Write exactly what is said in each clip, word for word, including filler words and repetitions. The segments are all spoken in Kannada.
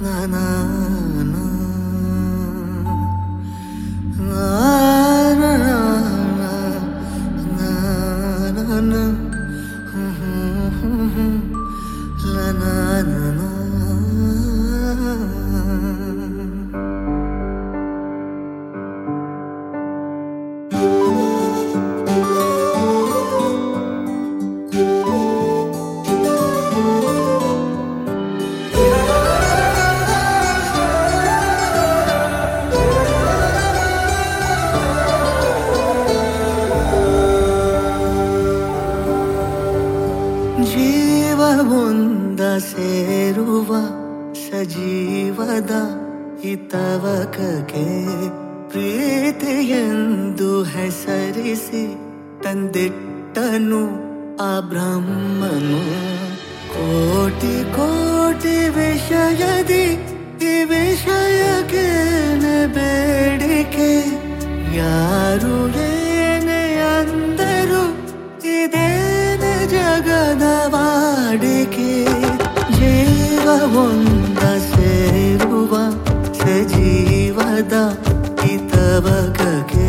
ಜೀವವೊಂದ ಸೇರುವ ಸಜೀವದ ಹಿತವಕಗೆ ಪ್ರೀತಿಯೆಂದು ಹೆಸರಿಸಿ ತಂದಿಟ್ಟನು ಆ ಬ್ರಹ್ಮನು. ಕೋಟಿ ಕೋಟಿ ವಿಷಯದಿ ಈ ವಿಷಯಕ್ಕೆ ಬೇಡಿಕೆ, ಯಾರು ಏನೇ ಅಂದರು ಇದೇನೆ ಜಗದ ವಾಡಿಕೆ. ಜೀವವೊಂದ ಸೇರುವ ಸಜೀವದ ಹಿತವಕಗೆ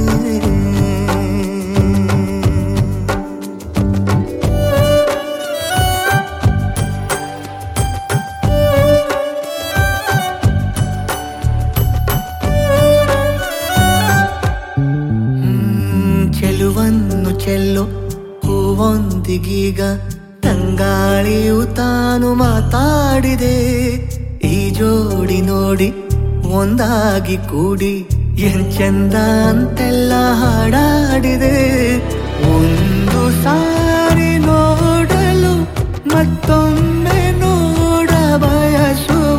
ಚೆಲುವನ್ನು ಚೆಲ್ಲು ಹೂವೊಂದಿಗೀಗ ತಂಗಾಳಿಯು ತಾನು ಮಾತಾಡಿದೆ. ಈ ಜೋಡಿ ನೋಡಿ ಒಂದಾಗಿ ಕೂಡಿ ಎಂಚಂದ ಅಂತೆಲ್ಲ ಹಾಡಾಡಿದೆ. ಒಂದು ಸಾರಿ ನೋಡಲು ಮತ್ತೊಮ್ಮೆ ನೋಡ ಬಯಸುವ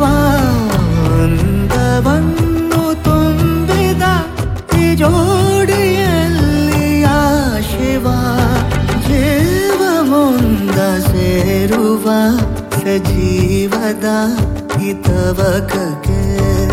ಅಂದವನ್ನು ತುಂಬಿದ ಈ ಜೋಡಿಯಲ್ಲಿ ಆ ಶಿವ. ಜೀವವೊಂದ ಸೇರುವ ಸಜೀವದ ಹಿತವಕಗೆ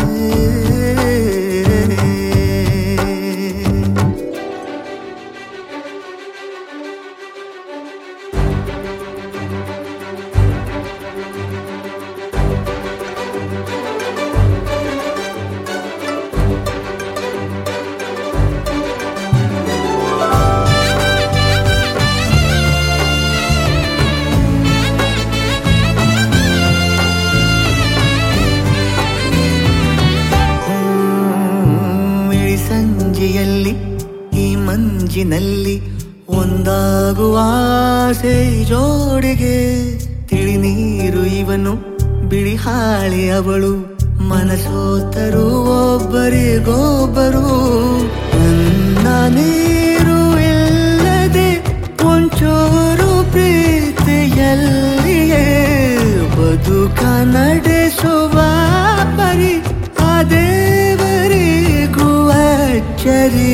ಸಂಜೆಯಲ್ಲಿ ಈ ಮಂಜಿನಲ್ಲಿ ಒಂದಾಗುವ ಆಸೆ ಜೋಡಿಗೆ. ತಿಳಿ ನೀರು ಇವನು ಬಿಳಿ ಹಾಳಿ ಅವಳು, ಮನಸೋತರು ಒಬ್ಬರಿಗೊಬ್ಬರು. ನನ್ನ ನೀರು ಇಲ್ಲದೆ ಒಂಚೂರು ಪ್ರೀತಿಯಲ್ಲಿಯೇ ಬದುಕ ನಡೆಸುವ ಪರಿ ಆ ದೇವರಿಗೂ ಅಚ್ಚರಿ.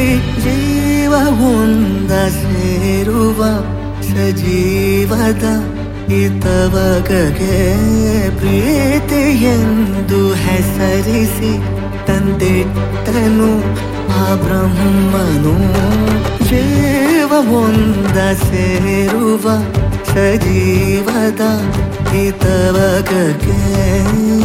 ಜೀವವೊಂದ ಸೇರುವ ಸಜೀವದ ಹಿತವಕಗೆ ಪ್ರೀತಿಯೆಂದು ಹೆಸರಿಸಿ ತಂದಿಟ್ಟನು ಆ ಬ್ರಹ್ಮನು. ಜೀವವೊಂದ ಸೇರುವ ಸಜೀವದ ಹಿತವಕಗೆ